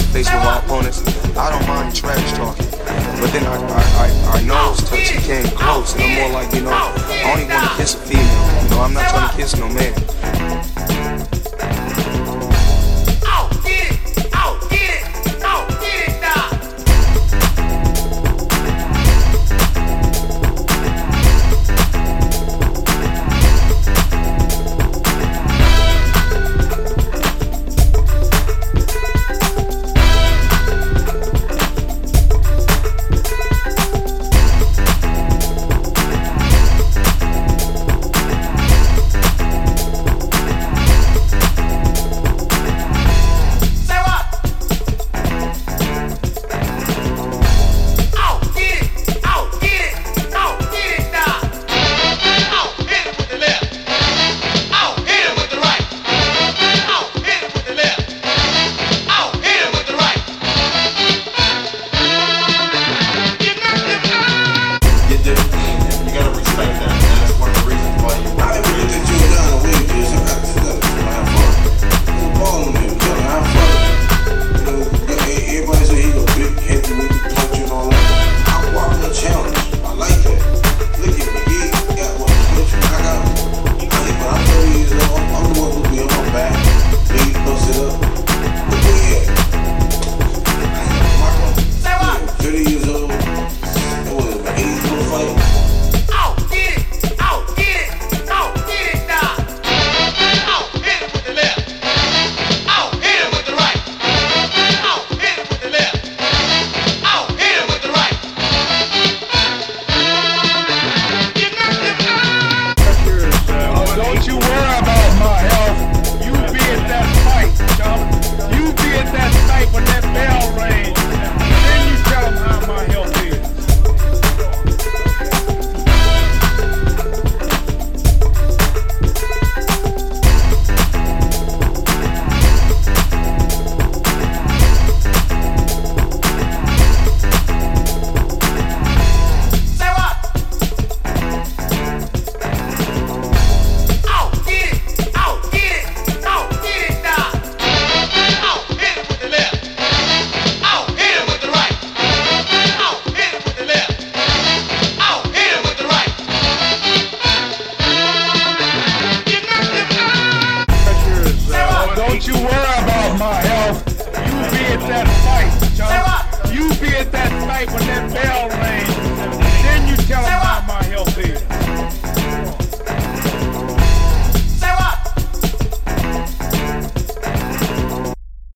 face with my opponents, I don't mind trash talking. But then our nose touch became close, and I'm more like, I only want to kiss a female. I'm not trying to kiss no man.